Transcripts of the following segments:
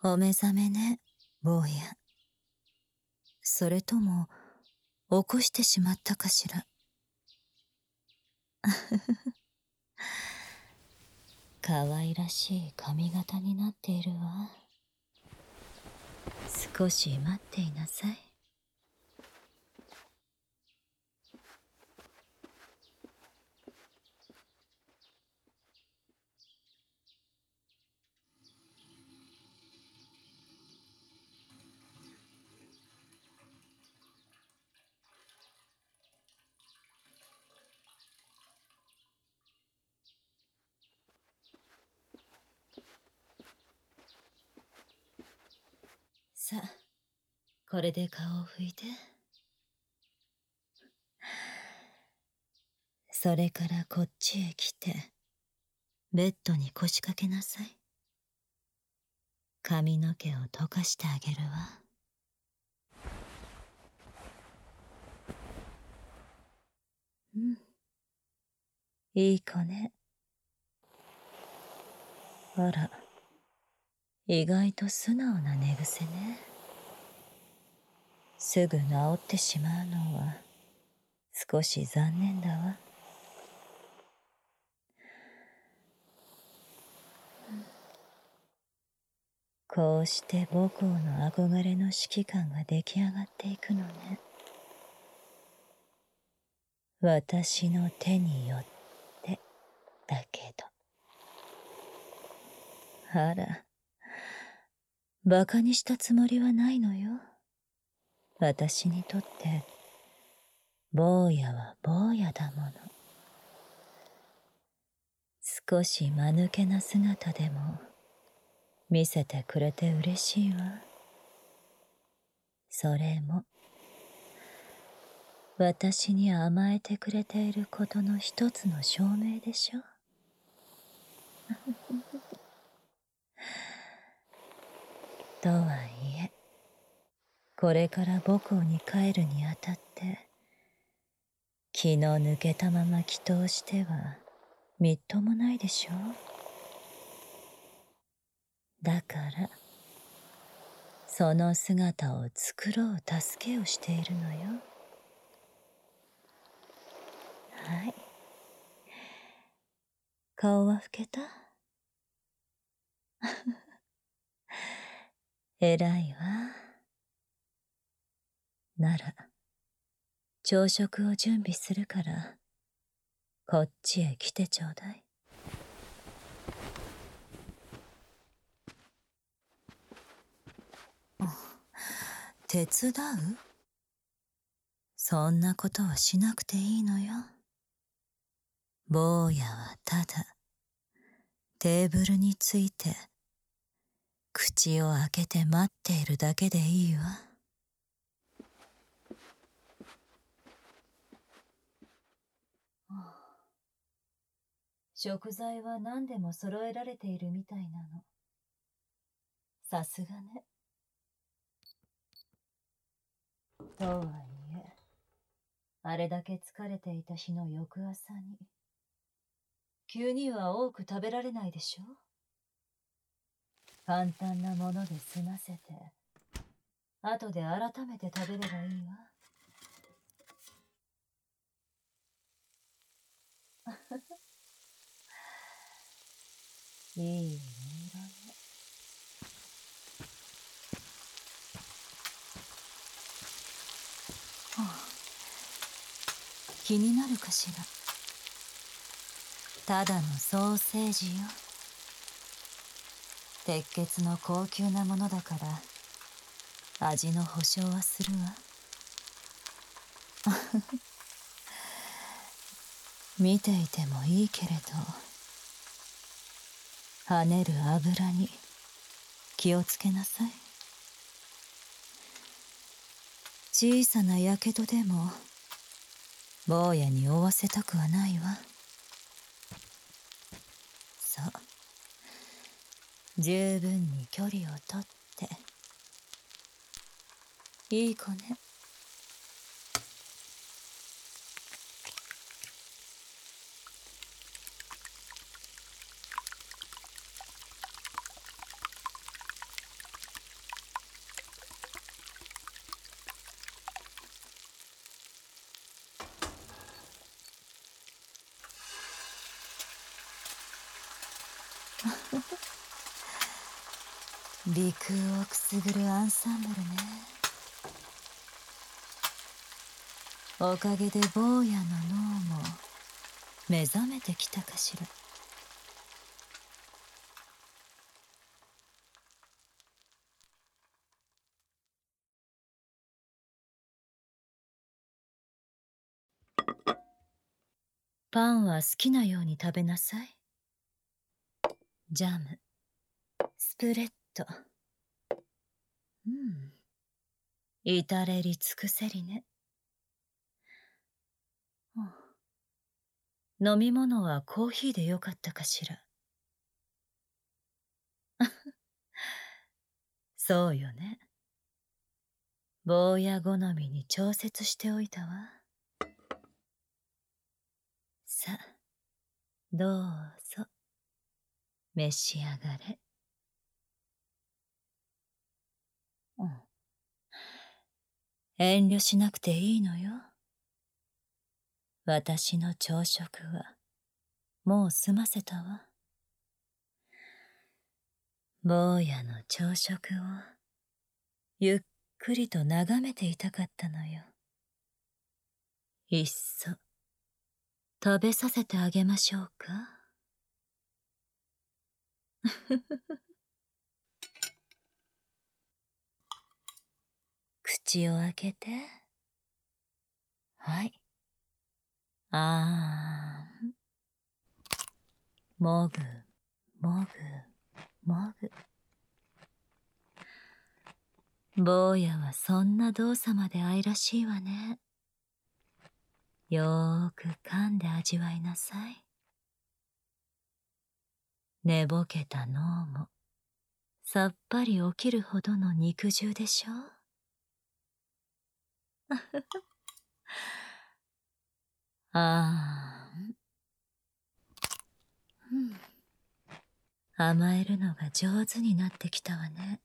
お目覚めね、坊や。それとも、起こしてしまったかしら。可愛らしい髪型になっているわ。少し待っていなさい。さあ、これで顔を拭いて。それからこっちへ来て、ベッドに腰掛けなさい。髪の毛を溶かしてあげるわ。うん。いい子ね。あら、意外と素直な寝癖ね。すぐ治ってしまうのは少し残念だわ。こうして母校の憧れの指揮官が出来上がっていくのね。私の手によってだけど。あら、馬鹿にしたつもりはないのよ。私にとって坊やは坊やだもの。少し間抜けな姿でも見せてくれて嬉しいわ。それも私に甘えてくれていることの一つの証明でしょ。とはいえ、これから母校に帰るにあたって気の抜けたまま祈祷してはみっともないでしょ。だからその姿を作ろう助けをしているのよ。はい。顔は老けた？偉いわ。なら朝食を準備するからこっちへ来てちょうだい。手伝う？そんなことはしなくていいのよ。坊やはただテーブルについて口を開けて待っているだけでいいわ。食材は何でも揃えられているみたいなの。さすがね。とはいえ、あれだけ疲れていた日の翌朝に急には多く食べられないでしょ。簡単なもので済ませて後で改めて食べればいいわ。いい色ね。気になるかしら。ただのソーセージよ。鉄血の高級なものだから味の保証はするわ。見ていてもいいけれど跳ねる油に気をつけなさい。小さなやけどでも坊やに負わせたくはないわ。そう、十分に距離をとって。いい子ね。 鼻空をくすぐるアンサンブルね。おかげで坊やの脳も目覚めてきたかしら。パンは好きなように食べなさい。ジャム、スプレッド。至れり尽くせりね。飲み物はコーヒーでよかったかしら。そうよね。坊や好みに調節しておいたわ。さあ、どうぞ召し上がれ。遠慮しなくていいのよ。私の朝食はもう済ませたわ。坊やの朝食をゆっくりと眺めていたかったのよ。いっそ食べさせてあげましょうか。口を開けて。はい。あーん。もぐもぐもぐ。坊やはそんな動作まで愛らしいわね。よーく噛んで味わいなさい。寝ぼけた脳もさっぱり起きるほどの肉汁でしょ。あーん。甘えるのが上手になってきたわね。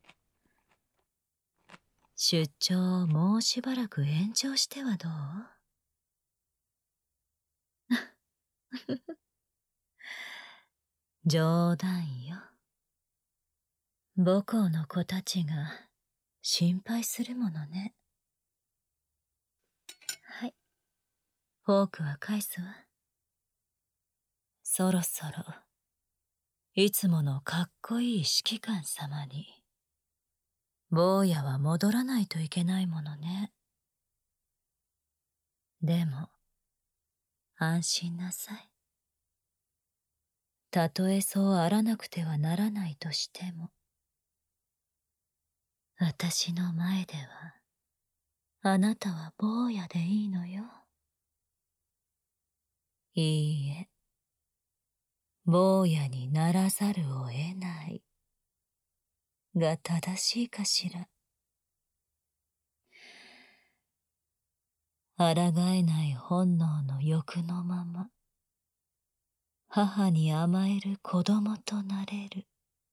出張をもうしばらく延長してはどう？冗談よ。母校の子たちが心配するものね。はい。フォークは返すわ。そろそろ、いつものかっこいい指揮官様に、坊やは戻らないといけないものね。でも、安心なさい。たとえそうあらなくてはならないとしても、私の前では、あなたは坊やでいいのよ。いいえ、坊やにならざるを得ないが正しいかしら。抗えない本能の欲のまま、母に甘える子供となれる。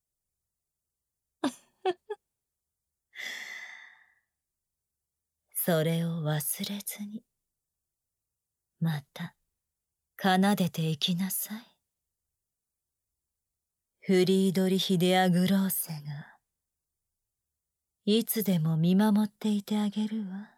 それを忘れずに、また奏でていきなさい。フリードリヒ・デア・グローセがいつでも見守っていてあげるわ。